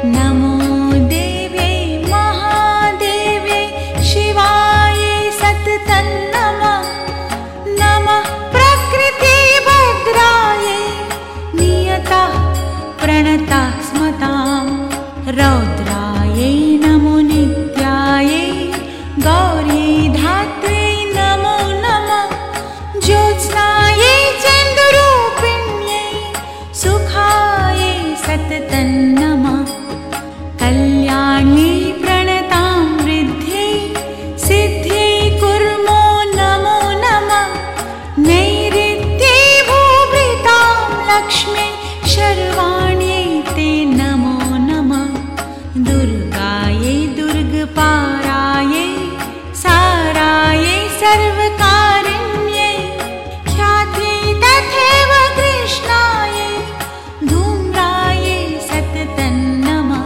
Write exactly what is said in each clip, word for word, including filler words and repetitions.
नमो देव्यै महादेव्यै शिवायै सततं नमः। नमः प्रकृतिभद्रायै नियतः प्रणतः स्मतां। रौद्रायै नमो नित्यायै गौरी धात्र्यै नमो नमः। ज्योत्स्नायै चन्द्ररूपिण्यै सुखायै सततं नमः। कल्याण्यै प्रणतां वृद्ध्यै सिद्ध्यै कुर्मो नमो नमः। नैऋत्यै भूभृतां लक्ष्म्यै शर्वाण्यै ते नमो नमः। दुर्गायै दुर्गपारायै सारायै सर्वकारिण्यै ख्यात्यै तथैव कृष्णायै धूम्रायै सततं नमः।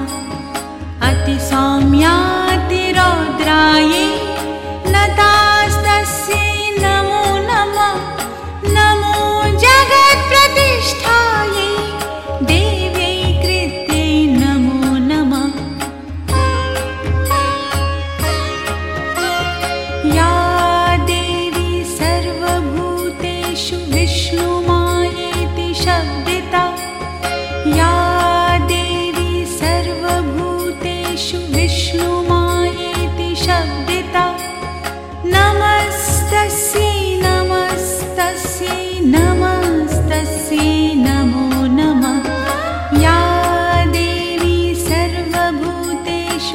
अतिसौम्यातिरौद्रायै नतास्तस्यै नमो नमः। नमो जगत्प्रतिष्ठायै देव्यै कृत्यै नमो नमः। या देवी सर्वभूतेषु विष्णुमायेति शब्दिता। या देवी सर्वभूतेषु विष्णुमायेति शब्दिता। नमस्तस्यै नमस्तस्यै नमस्तस्यै नमो नमः। या देवी सर्वभूतेषु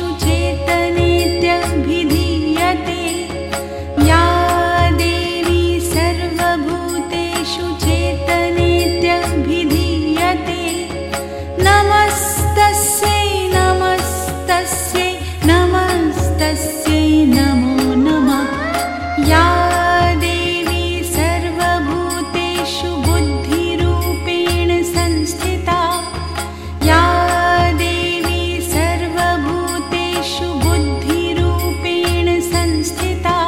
चेतनेत्यभिधीयते। या देवी सर्वभूतेषु चेतनेत्यभिधीयते। नमस्तस्यै नमस्तस्यै नमस्तस्यै नमो नमः। या देवी सर्वभूतेषु बुद्धिरूपेण संस्थिता। या देवी सर्वभूतेषु बुद्धिरूपेण संस्थिता।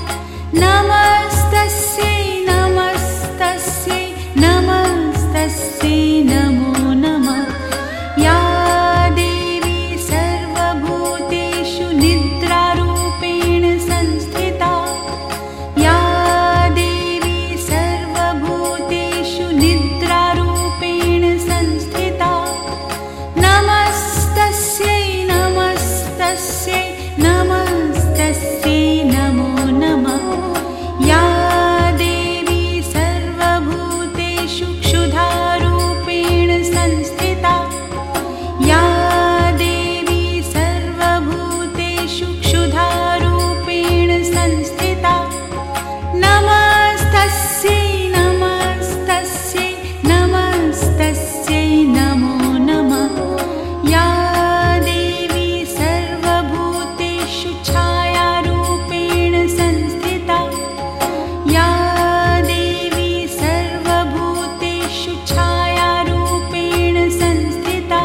नमस्तस्यै नमस्तस्यै नमस्तस्यै नमो नमः। या देवी सर्वभूतेषु निद्रारूपेण संस्थिता। या देवी सर्वभूतेषु निद्रारूपेण संस्थिता। नमस्तस्यै नमस्तस्यै नमस्तस्यै नमो नमः। या देवी सर्वभूतेषु क्षुधारूपेण संस्थिता। या देवी सर्वभूतेषु क्षुधारूपेण संस्थिता। नमस्तस्यै नमस्तस्यै नमस्तस्यै नमो नमः। या देवी सर्वभूतेषु छायारूपेण संस्थिता। या देवी सर्वभूतेषु छायारूपेण संस्थिता।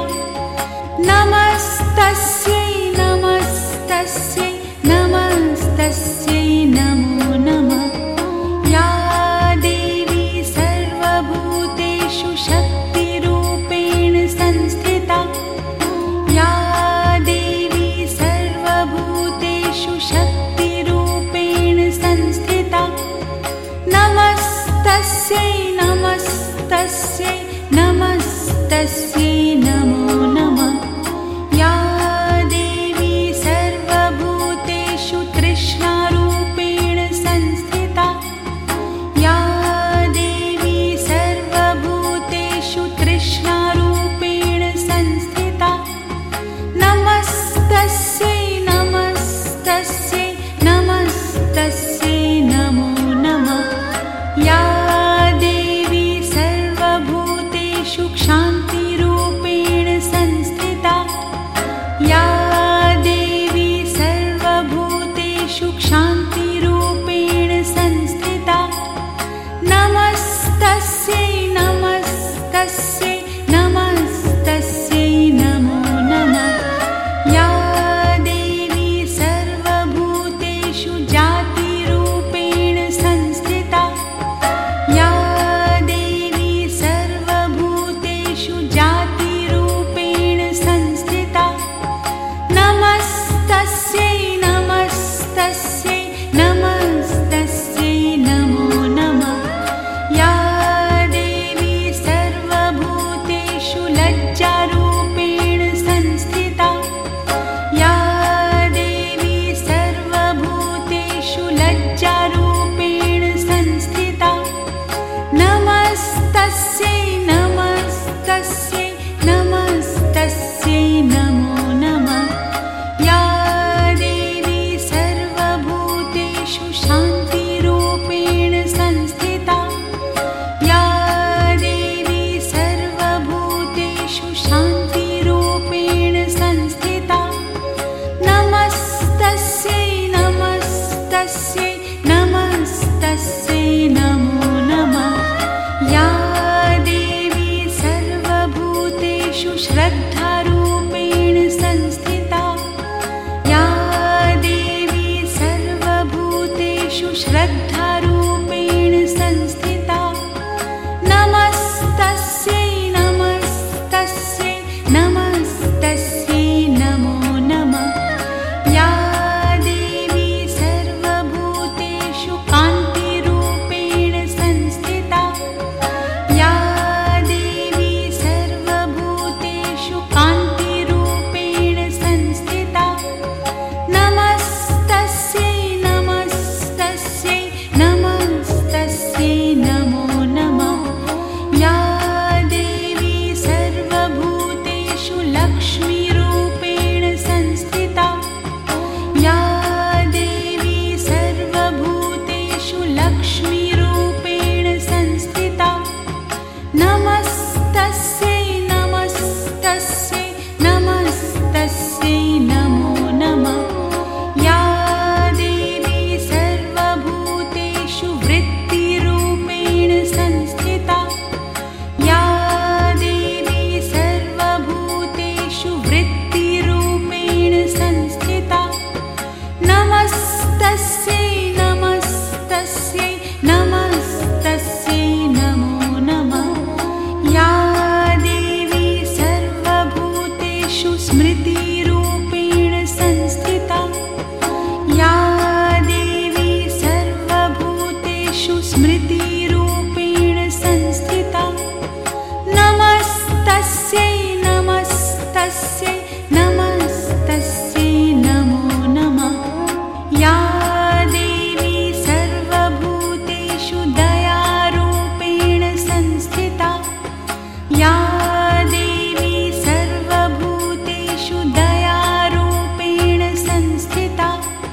नमस्तस्यै नमस्तस्यै नमस्तस्यै नमो नमः। या देवी सर्वभूतेषु शक्तिरूपेण संस्थिता। या देवी सर्वभूतेषु शक्तिरूपेण संस्थिता। नमस्तस्यै नमस्तस्यै नमस्तस्यै नमो नमः। या देवी सर्वभूतेषु तृष्णारूपेण संस्थिता। या देवी सर्वभूतेषु तृष्णारूपेण संस्थिता। नमस्तस्यै नमस्तस्यै नमस्तस्यै नमो नमः। या देवी सर्वभूतेषु क्षान्तिरूपेण नमस्तस्यै नमस्तस्यै नमस्तस्यै नमो नमः। या देवी सर्वभूतेषु स्मृतिरूपेण संस्थिता, या देवी सर्वभूतेषु स्मृतिरूपेण संस्थिता, नमस्तस्यै नमस्तस्यै नमस्तस्यै नमो नमः। या देवी सर्वभूतेषु दयारूपेण संस्थिता, या देवी सर्वभूतेषु दयारूपेण संस्थिता,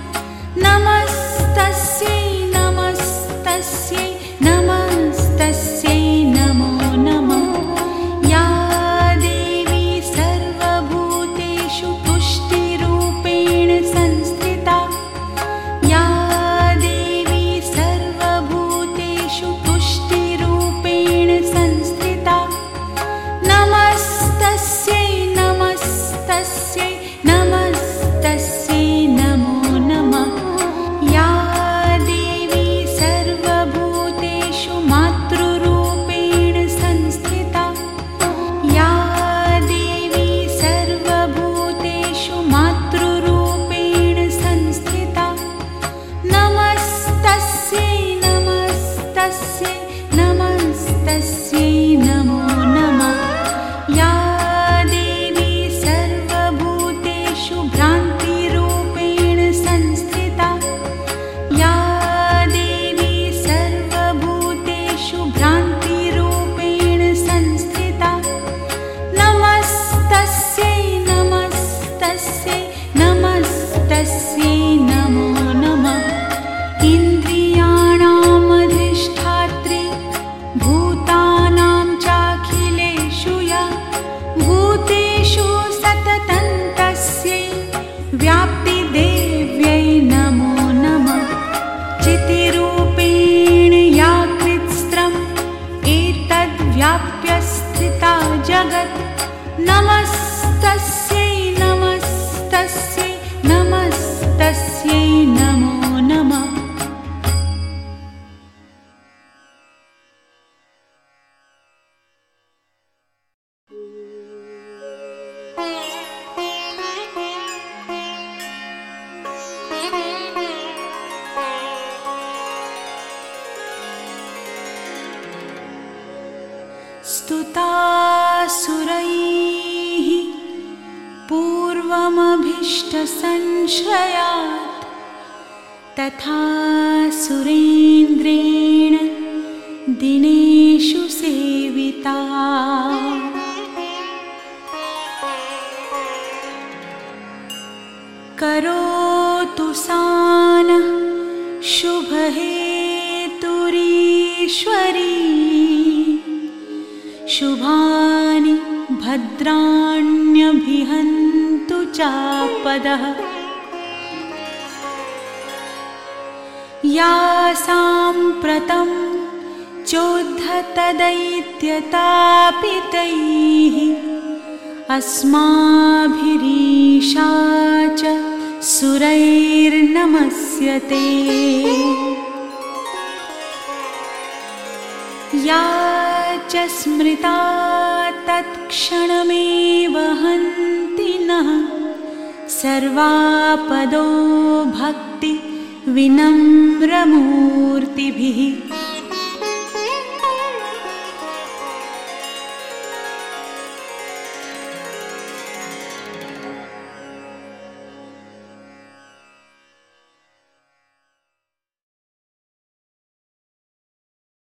नमस्तस्यै नमस्तस्यै नमस्तस्यै नमो नमः। या देवी सर्वभूतेषु तुष्टिरूपेण संस्थिता, या देवी सर्वभूतेषु तुष्टिरूपेण संस्थिता, नमस्तस्यै नमस्तस्यै नमस्तस्यै नमो नमः। या देवी सर्वभूतेषु मातृरूपेण संस्थिता, या देवी सर्वभूतेषु मातृरूपेण संस्थिता, नमस्तस्यै नमस्तस्यै नमस्तस्यै नमो नमः। या देवी सर्वभूतेषु भ्रान्तिरूपेण संस्थिता, या देवी सर्वभूतेषु भ्रान्तिरूपेण संस्थिता, नमस्तस्यै नमस्तस्यै नमस्तस्यै नमो नमः। इन्द्रियाणामधिष्ठात्री भूतानां चाखिलेषु या भूतेषु सततं तस्यै व्याप्तिदेव्यै नमो नमः। चितिरूपेण या कृत्स्नम् एतद्व्याप्य स्थिता जगत्, नमस्तस्यै नमस्तस्यै नमस्तस्यै नमो नमः। स्तुतासुरैः पूर्वमभीष्टसंशयात्, तथा सुरेन्द्रेण दिनेषु सेविता। करोतु सानः शुभहेतुरीश्वरी, शुभानि भद्राण्यभिहन्तु चापदः। या साम्प्रतं चोद्धतदैत्यतापितैः, अस्माभिरीशा च सुरैर्नमस्यते। या च स्मृता तत्क्षणमेव हन्ति नः, सर्वापदो भक्ति विनम्रमूर्तिभिः।